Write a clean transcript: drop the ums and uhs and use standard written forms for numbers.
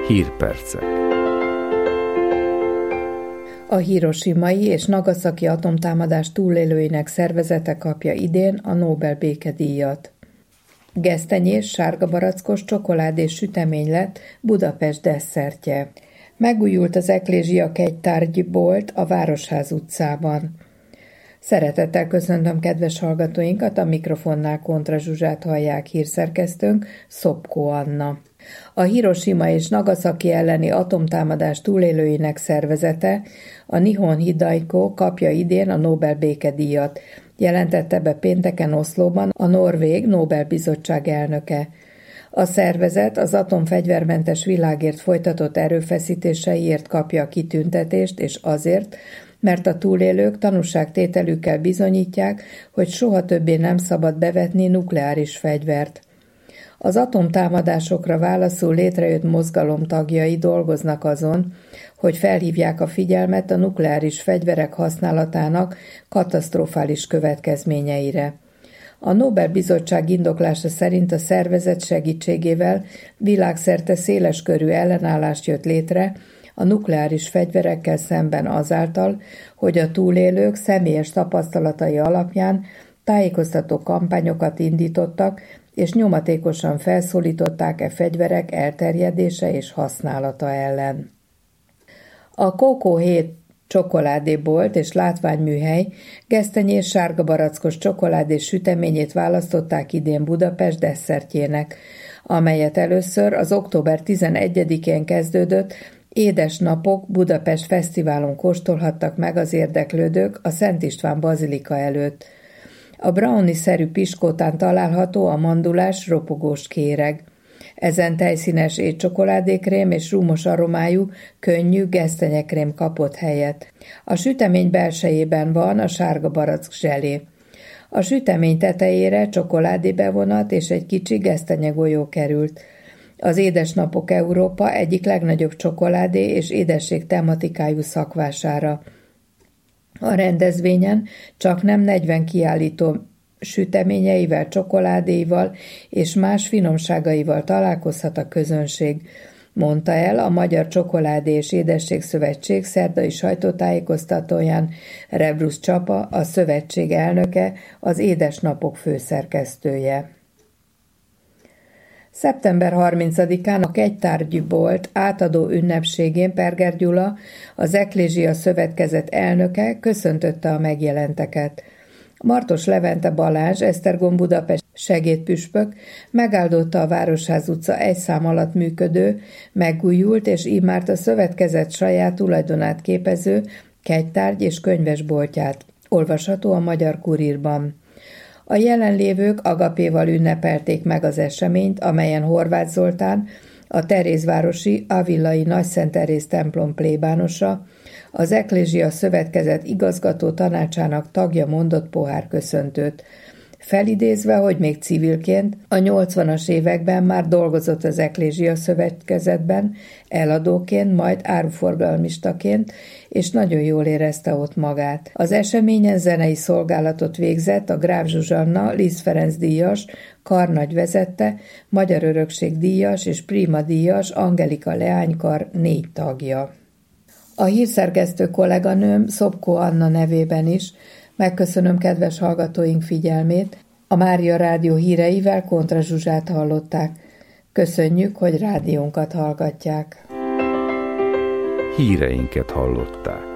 Hírpercek. A hiroshimai és nagasaki atomtámadás túlélőinek szervezete kapja idén a Nobel békedíjat. Gesztenyés, sárgabarackos, csokoládés sütemény lett Budapest desszertje. Megújult az Eklézsia kegytárgybolt a Városház utcában. Szeretettel köszöntöm kedves hallgatóinkat, a mikrofonnál Kontra Zsuzsát hallják, hírszerkesztőnk Szopkó Anna. A Hiroshima és Nagasaki elleni atomtámadás túlélőinek szervezete, a Nihon Hidaiko kapja idén a Nobel békedíjat, jelentette be pénteken Oszlóban a Norvég Nobel-bizottság elnöke. A szervezet az atomfegyvermentes világért folytatott erőfeszítéseiért kapja a kitüntetést, és azért, mert a túlélők tanúságtételükkel bizonyítják, hogy soha többé nem szabad bevetni nukleáris fegyvert. Az atomtámadásokra válaszul létrejött mozgalom tagjai dolgoznak azon, hogy felhívják a figyelmet a nukleáris fegyverek használatának katasztrofális következményeire. A Nobel-bizottság indoklása szerint a szervezet segítségével világszerte széleskörű ellenállást jött létre a nukleáris fegyverekkel szemben azáltal, hogy a túlélők személyes tapasztalatai alapján tájékoztató kampányokat indítottak, és nyomatékosan felszólították e fegyverek elterjedése és használata ellen. A Coco 7 csokoládébolt és látványműhely gesztenyés sárgabarackos csokoládés süteményét választották idén Budapest desszertjének, amelyet először az október 11-én kezdődött Édes napok Budapest fesztiválon kóstolhattak meg az érdeklődők a Szent István bazilika előtt. A brownie-szerű piskótán található a mandulás ropogós kéreg. Ezen tejszínes étcsokoládékrém és rúmos aromájú, könnyű gesztenyekrém kapott helyet. A sütemény belsejében van a sárga barack zselé. A sütemény tetejére csokoládébevonat és egy kicsi gesztenyegolyó került. Az Édesnapok Európa egyik legnagyobb csokoládé és édesség tematikájú szakvására. A rendezvényen csaknem 40 kiállító süteményeivel, csokoládéival és más finomságaival találkozhat a közönség, mondta el a Magyar Csokoládé és Édesség Szövetség szerdai sajtótájékoztatóján Rebrusz Csapa, a szövetség elnöke, az Édesnapok főszerkesztője. Szeptember 30-án a kegytárgybolt átadó ünnepségén Perger Gyula, az Eklézsia Szövetkezet elnöke köszöntötte a megjelenteket. Martos Levente Balázs, Esztergom Budapest segédpüspök megáldotta a Városház utca 1 szám alatt működő, megújult és imárt a szövetkezet saját tulajdonát képező kegytárgy és könyvesboltját. Olvasható a Magyar Kurírban. A jelenlévők agapéval ünnepelték meg az eseményt, amelyen Horváth Zoltán, a Terézvárosi Avillai Nagyszent Teréz templom plébánosa, az Eklézsia Szövetkezet igazgató tanácsának tagja mondott pohárköszöntőt. Felidézve, hogy még civilként a 80-as években már dolgozott az Eklézsia Szövetkezetben, eladóként, majd áruforgalmistaként, és nagyon jól érezte ott magát. Az eseményen zenei szolgálatot végzett a Gráf Zsuzsanna, Liszt Ferenc díjas, karnagy vezette, Magyar Örökség díjas és Prima díjas Angelika leánykar 4 tagja. A hírszerkesztő kolléganőm Szopkó Anna nevében is megköszönöm kedves hallgatóink figyelmét. A Mária Rádió híreivel Kontra Zsuzsát hallották. Köszönjük, hogy rádiónkat hallgatják. Híreinket hallották.